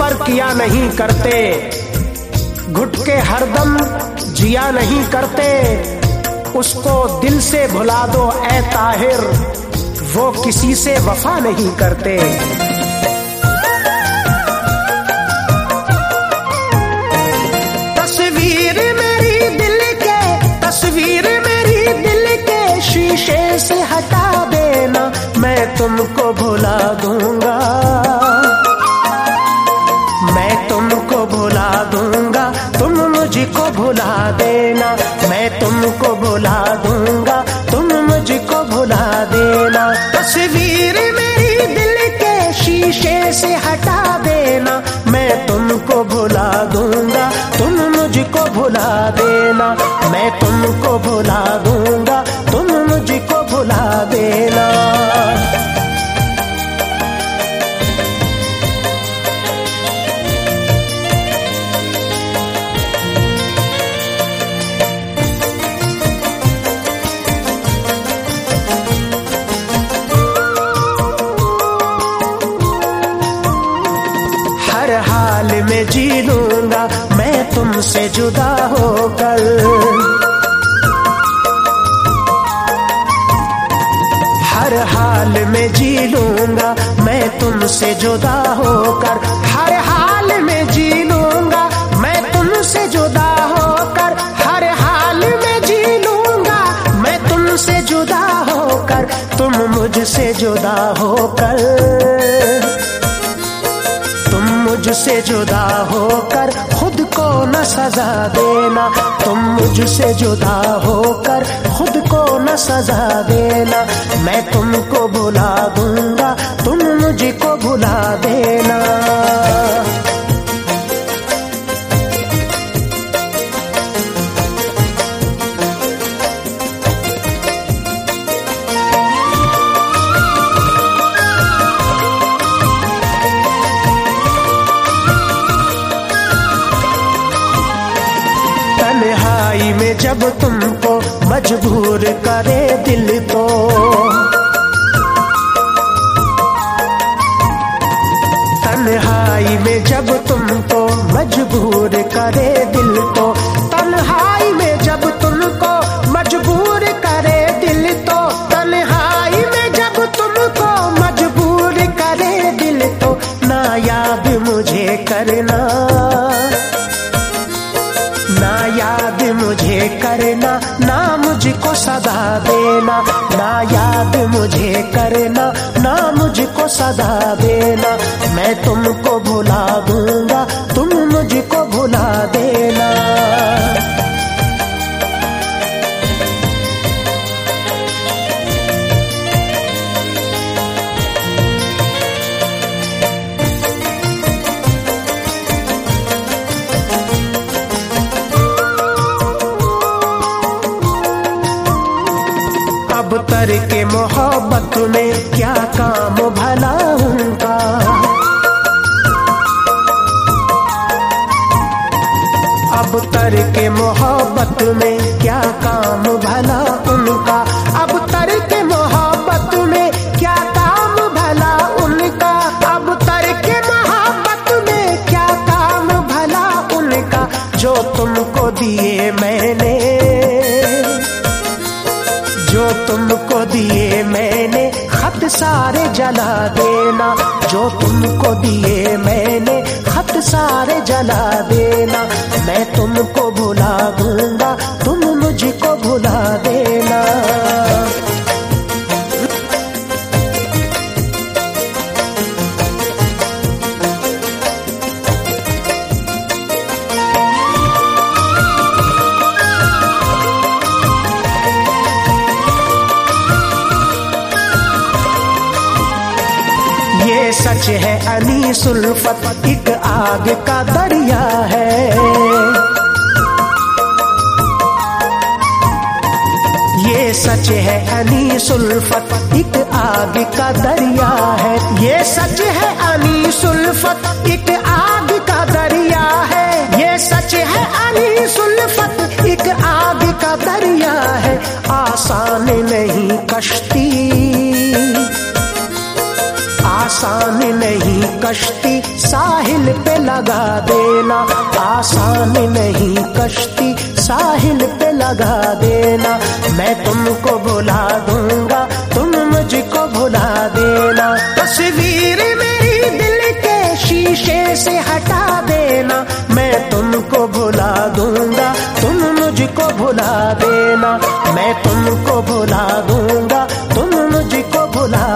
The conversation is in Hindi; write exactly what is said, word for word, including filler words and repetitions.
पर किया नहीं करते, घुट के हरदम जिया नहीं करते। उसको दिल से भुला दो ऐ ताहिर, वो किसी से वफा नहीं करते। तस्वीर मेरी दिल के, तस्वीर मेरी दिल के शीशे से हटा देना, मैं तुमको भुला दूंगा, मैं तुमको भुला दूंगा, तुम मुझको भुला देना, मैं तुमको भुला दूंगा, तुम मुझको भुला देना। तस्वीर मेरी दिल के शीशे से हटा देना, मैं तुमको भुला दूंगा, तुम मुझको भुला देना, मैं तुमको भुला दूंगा, तुम मुझको भुला देना। हर हाल में जी लूंगा मैं तुमसे जुदा होकर, हर हाल में जी लूंगा मैं तुमसे जुदा होकर, हर हाल में जी लूंगा मैं तुमसे जुदा होकर, हर हाल में जी लूंगा मैं तुमसे जुदा होकर। तुम मुझसे जुदा होकर, तुम मुझसे जुदा होकर खुद को न सजा देना, तुम मुझसे जुदा होकर खुद को न सजा देना। मैं तुमको भुला दूंगा, तुम मुझको भुला देना। तन्हाई में जब तुमको मजबूर करे दिल तो, तन्हाई में जब तुमको मजबूर करे दिल तो, तन्हाई में जब तुमको मजबूर करे दिल तो, तन्हाई में जब तुमको मजबूर करे दिल तो, ना याद मुझे करना, ना याद मुझे करना, ना मुझको सदा देना, ना याद मुझे करना, ना मुझको सदा देना। मैं तुमको भुला दूंगा, तुम मुझको भुला देना। अब तरके मोहब्बत में क्या काम भला उनका, अब तरके मोहब्बत में क्या काम भला उनका, अब तरके मोहब्बत में क्या काम भला उनका, अब तरके मोहब्बत में क्या काम भला उनका। जो तुमको दिए मैंने, जो तुमको दिए मैंने खत सारे जला देना, जो तुमको दिए मैंने खत सारे जला देना। मैं तुमको भुला दूंगा, तुम मुझको भुला देना। ये सच है अनीस उल्फत एक आग का दरिया है, ये सच है अनीस उल्फत एक आग का दरिया है, ये सच है अनीस उल्फत एक आग का दरिया है, ये सच है अनीस उल्फत एक आग का दरिया है। आसान नहीं कश्ती, आसान नहीं कश्ती साहिल पे लगा देना, आसान नहीं कश्ती साहिल पे लगा देना। मैं तुमको भुला दूंगा, तुम मुझको भुला देना। तस्वीर मेरी दिल के शीशे से हटा देना, मैं तुमको भुला दूंगा, तुम मुझको भुला देना। मैं तुमको भुला दूंगा, तुम मुझको भुला